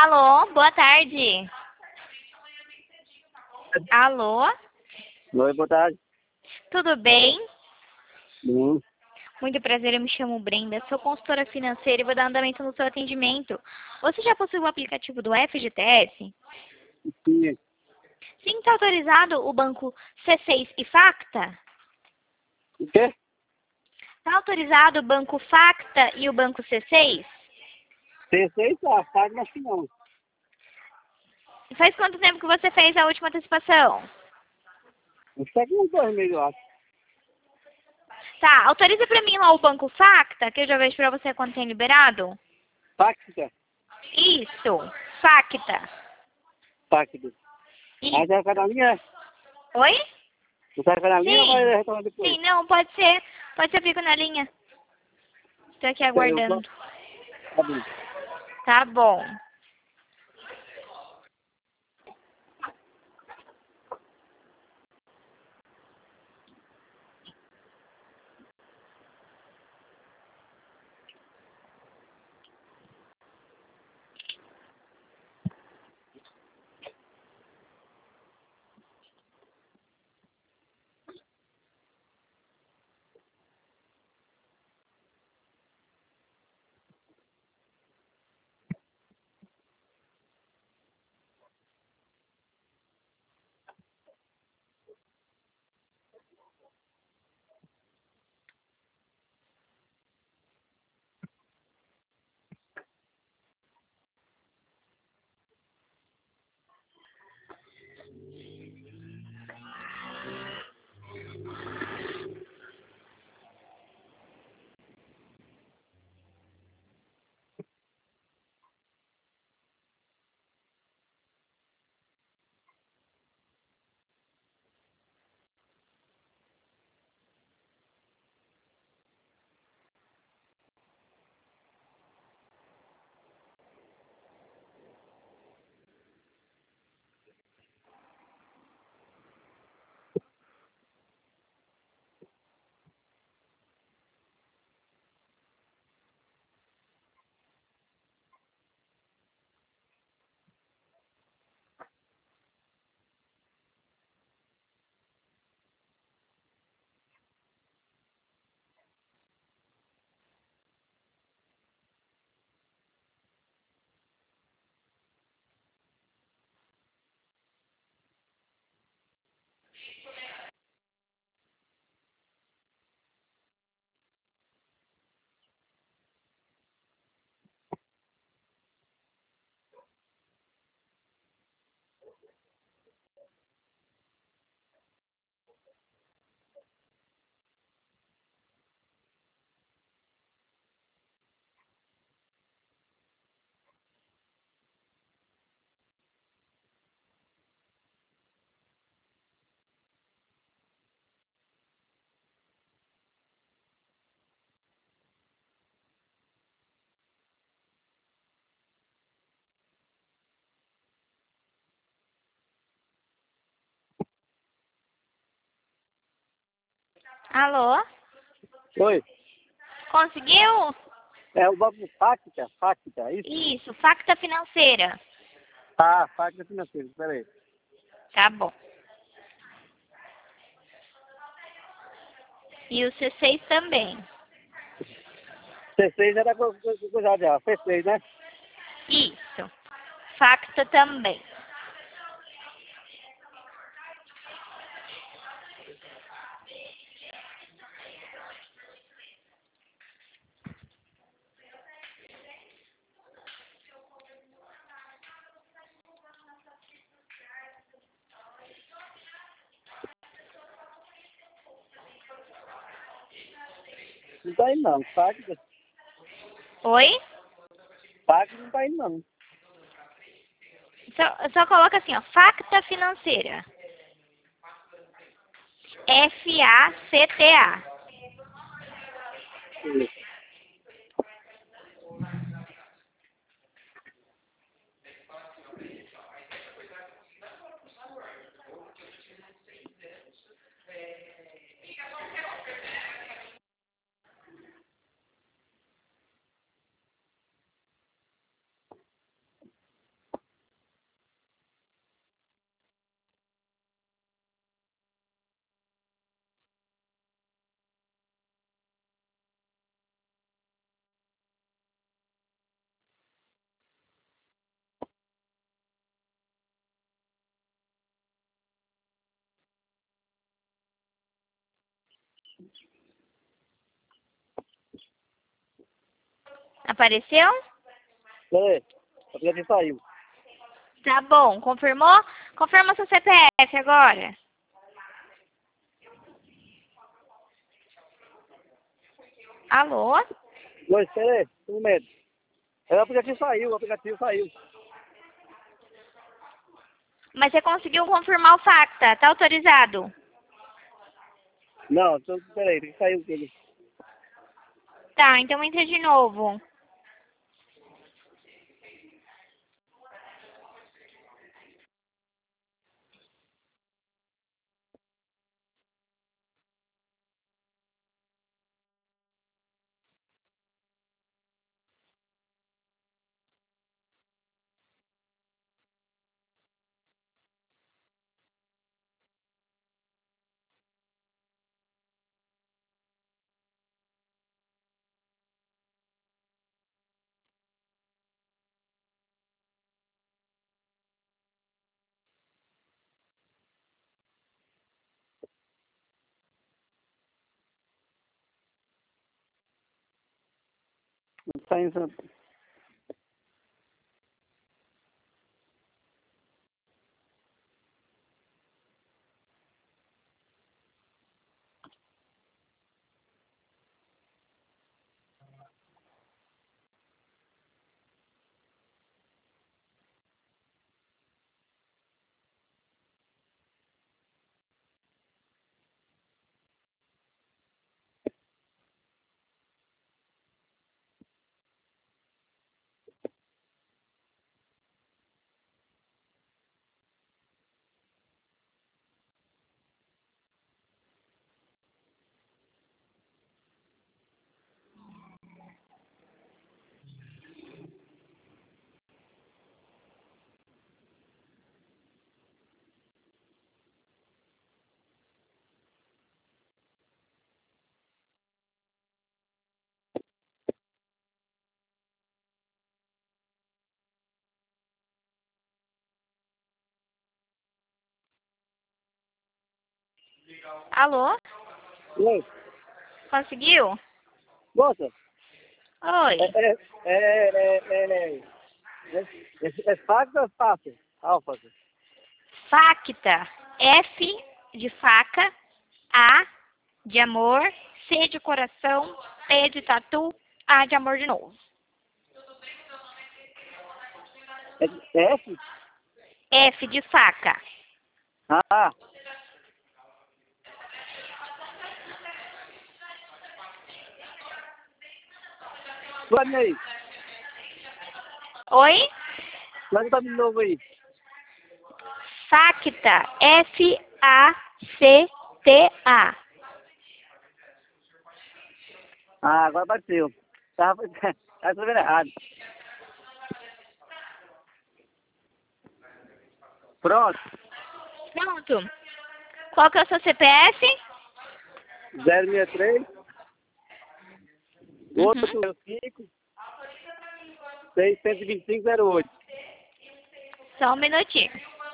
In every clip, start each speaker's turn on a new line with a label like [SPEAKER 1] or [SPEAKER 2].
[SPEAKER 1] Alô, boa tarde. Alô,
[SPEAKER 2] Oi, boa tarde.
[SPEAKER 1] tudo bem?
[SPEAKER 2] Sim,
[SPEAKER 1] Muito prazer, eu me chamo Brenda, sou consultora financeira e vou dar andamento no seu atendimento. Você já possui o aplicativo do FGTS?
[SPEAKER 2] sim.
[SPEAKER 1] Sim, está autorizado o banco C6 e Facta?
[SPEAKER 2] O quê?
[SPEAKER 1] Está autorizado o banco Facta e o banco C6?
[SPEAKER 2] C6 tá, paga, mas que não.
[SPEAKER 1] Faz quanto tempo que você fez a última antecipação?
[SPEAKER 2] Isso aqui uns 2 meses, eu acho.
[SPEAKER 1] Tá, autoriza para mim lá o banco Facta, que eu já vejo para você quando tem liberado.
[SPEAKER 2] Táxida.
[SPEAKER 1] Isso, Facta.
[SPEAKER 2] Táxida. Aí
[SPEAKER 1] Isso.
[SPEAKER 2] você vai ficar na linha?
[SPEAKER 1] Oi?
[SPEAKER 2] Você vai ficar na linha ou vai
[SPEAKER 1] Sim.
[SPEAKER 2] retornar depois?
[SPEAKER 1] Sim, não, pode ser. Pode ser, fico na linha. Estou aqui
[SPEAKER 2] Eu vou.
[SPEAKER 1] aguardando.
[SPEAKER 2] Tá bom.
[SPEAKER 1] Tá bom. Alô?
[SPEAKER 2] Oi.
[SPEAKER 1] Conseguiu?
[SPEAKER 2] É o banco Táxida, Táxida, é isso?
[SPEAKER 1] Isso, Facta Financeira.
[SPEAKER 2] Tá, Táxida financeira, espera aí.
[SPEAKER 1] Tá bom. E o C6 também.
[SPEAKER 2] C6 era coisa já, C6, né?
[SPEAKER 1] Isso. Facta também.
[SPEAKER 2] Não tá indo não, Táxida.
[SPEAKER 1] Oi?
[SPEAKER 2] Táxida não tá indo não.
[SPEAKER 1] Só coloca assim, ó. Facta Financeira. FACTA. Apareceu?
[SPEAKER 2] Peraí. O aplicativo saiu.
[SPEAKER 1] Tá bom. Confirmou? Confirma seu CPF agora. Alô?
[SPEAKER 2] Oi, espera aí. Um momento. O aplicativo saiu.
[SPEAKER 1] Mas você conseguiu confirmar o FACTA? Tá autorizado?
[SPEAKER 2] Não, então, peraí, tem que sair tudo.
[SPEAKER 1] Tá, então entra de novo.
[SPEAKER 2] Não tá saindo.
[SPEAKER 1] Alô?
[SPEAKER 2] Oi,
[SPEAKER 1] Conseguiu?
[SPEAKER 2] moça,
[SPEAKER 1] Oi.
[SPEAKER 2] é fácil ou fácil? Alfa.
[SPEAKER 1] FACTA. F de faca. A de amor. C de coração. T de tatu. A de amor de novo.
[SPEAKER 2] É F?
[SPEAKER 1] F de faca.
[SPEAKER 2] Ah, plane aí.
[SPEAKER 1] Oi?
[SPEAKER 2] Plane tá de novo aí.
[SPEAKER 1] FACTA. FACTA.
[SPEAKER 2] Ah, agora bateu. Tava vendo errado. Pronto.
[SPEAKER 1] Pronto. Qual que é o seu CPF?
[SPEAKER 2] 063,
[SPEAKER 1] Uhum.
[SPEAKER 2] 805, 62508.
[SPEAKER 1] Só um minutinho.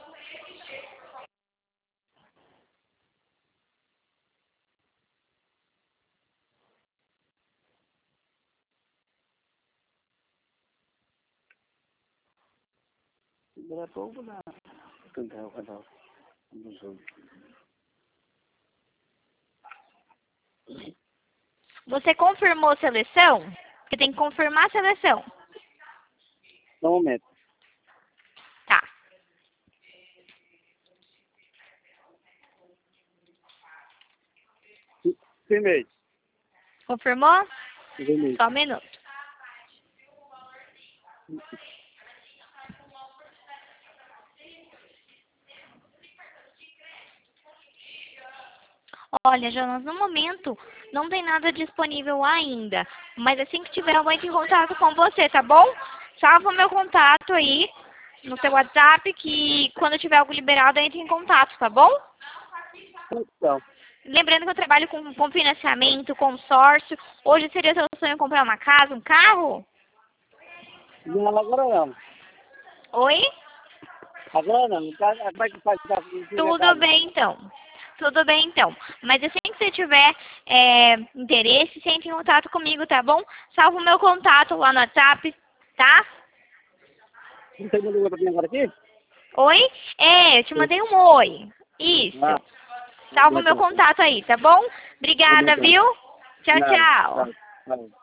[SPEAKER 2] Era pouco na... Cantar. No jogo.
[SPEAKER 1] Você confirmou a seleção? Porque tem que confirmar a seleção.
[SPEAKER 2] Só um momento.
[SPEAKER 1] Tá.
[SPEAKER 2] Firmei.
[SPEAKER 1] Confirmou?
[SPEAKER 2] Firmei.
[SPEAKER 1] Só um minuto. Olha, Jonas, no momento não tem nada disponível ainda. Mas assim que tiver, eu entro em contato com você, tá bom? Salva o meu contato aí no seu WhatsApp que quando tiver algo liberado, eu entro em contato, tá bom?
[SPEAKER 2] Então,
[SPEAKER 1] Lembrando que eu trabalho com financiamento, consórcio. Hoje seria seu sonho comprar uma casa, um carro?
[SPEAKER 2] não, agora não.
[SPEAKER 1] Oi?
[SPEAKER 2] Agora não. Como é que faz pra construir a
[SPEAKER 1] Tudo
[SPEAKER 2] casa?
[SPEAKER 1] bem então. Tudo bem então. Mas assim que você tiver interesse, entre em contato comigo, tá bom? Salva o meu contato lá no WhatsApp, tá?
[SPEAKER 2] Você mandou pra mim agora aqui?
[SPEAKER 1] Oi? Eu te mandei um oi. Isso.
[SPEAKER 2] Ah,
[SPEAKER 1] Salva o meu contato aí, tá bom? Obrigada, viu? Tchau, tchau.
[SPEAKER 2] Tchau.